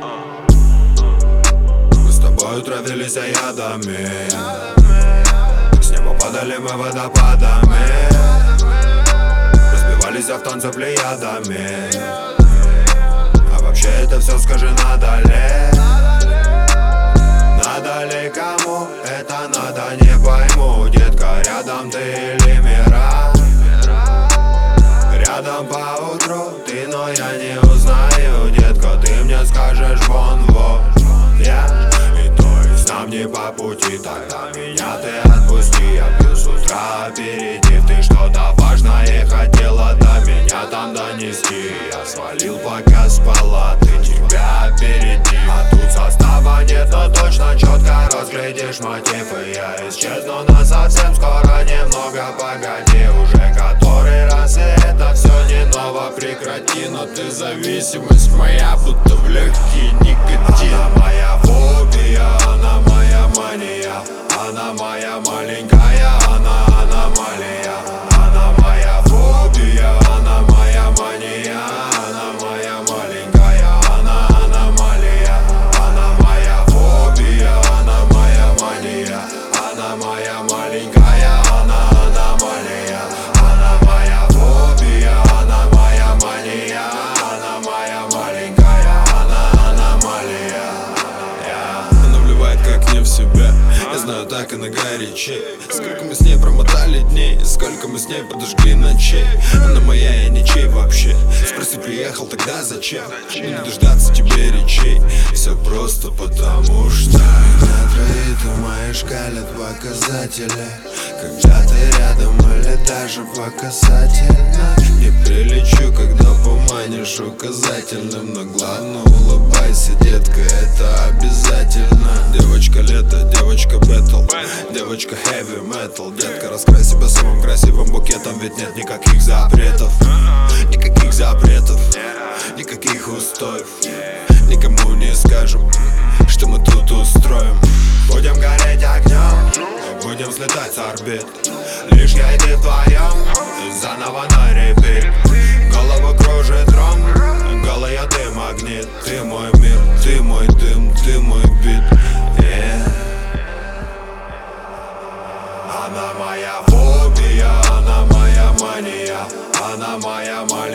Мы с тобой травились ядами, с неба падали мы водопадами, разбивались в танце плеядами. А вообще это все, скажи, надо ли? Надо ли кому? Это надо, не пойму. Детка, рядом ты или мира? Рядом по утру ты, но я не узнаю. Детка, ты мне скажешь вон вот я. И то есть нам не по пути, тогда меня ты отпусти. Я пью с утра аперитив, ты что-то важное хотела до меня там донести. Я свалил, пока спала, ты тебя опередив. А тут состава нет, но точно четко разглядишь мотив. И я исчезну насовсем скоро, немного погоди. Уже который раз, и это все не ново. Прекрати, но ты зависимость моя, будто в легкие никотин. Она моя фобия, она моя мания. Она моя маленькая, она аномалия. Она моя фобия, она моя мания. Она моя маленькая, она аномалия. Она моя фобия, она моя мания. Она моя маленькая, она аномалия. Она моя фобия, она моя мания. Она моя маленькая, она аномалия. Она вливает как не в себя, я знаю, так и на горячей. Сколько мы с ней промотали дней, сколько мы с ней подожгли ночей. Она моя, я ничей вообще. Спроси, приехал, тогда зачем? Мне не дождаться тебе речей. Все просто потому что на троих в моей шкале показатели. Когда ты рядом или даже по касательно. Не прилечу, когда поманишь указательным. Но главное улыбайся, детка, это обязательно. Девочка лето, девочка бэтл, девочка heavy metal. Детка, раскрась себя самым красивым букетом, ведь нет никаких запретов. Никаких запретов, никаких устоев. Никому не скажем, что мы тут устроим. Будем гореть огнем, будем взлетать с орбит. Лишь я и ты вдвоем, заново на репит. Голову кружит ром, голая ты магнит. Ты мой мир, ты мой дым, ты мой бит. Она моя фобия, она моя мания. Она моя маленькая.